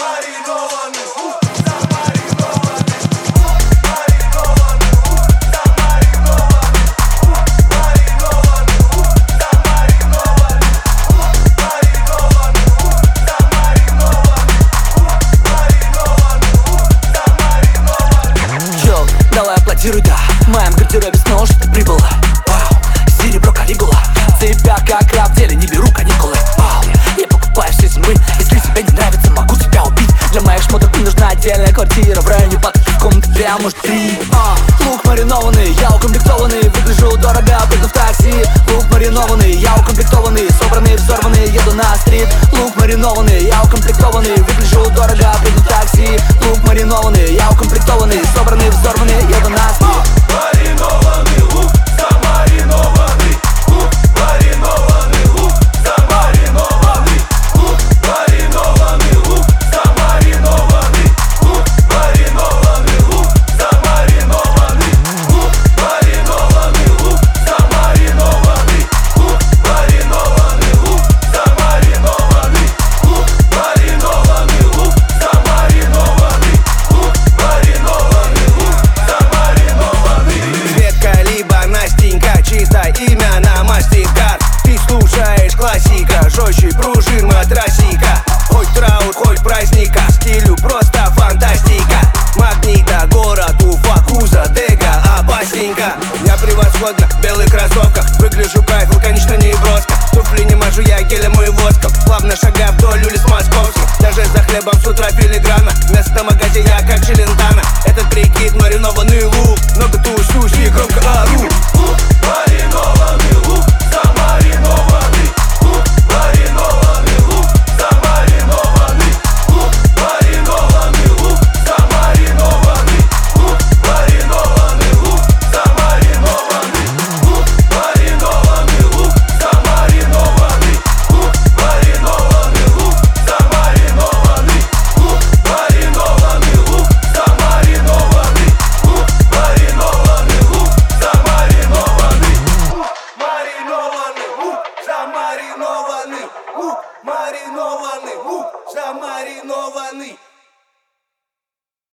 Да, в моем гардеробе снова что-то прибыло. Вау, серебро Калигула. Тебя как раб в деле, не беру каникулы. Вау, я покупаю все зимы. Если тебе не нравится, могу тебя убить. Для моих шмоток не нужна отдельная квартира. В районе патки, в комнате 2, может 3. Лук маринованный, я укомплектованный. Выгляжу дорого, приду в такси. Лук маринованный, я укомплектованный. Собранный, взорванный, еду на стрит. Лук маринованный, я укомплектованный. Выгляжу дорого, приду в такси. Лук маринованный, я укомплектованный. Собранный, взорванный, еду на стрит.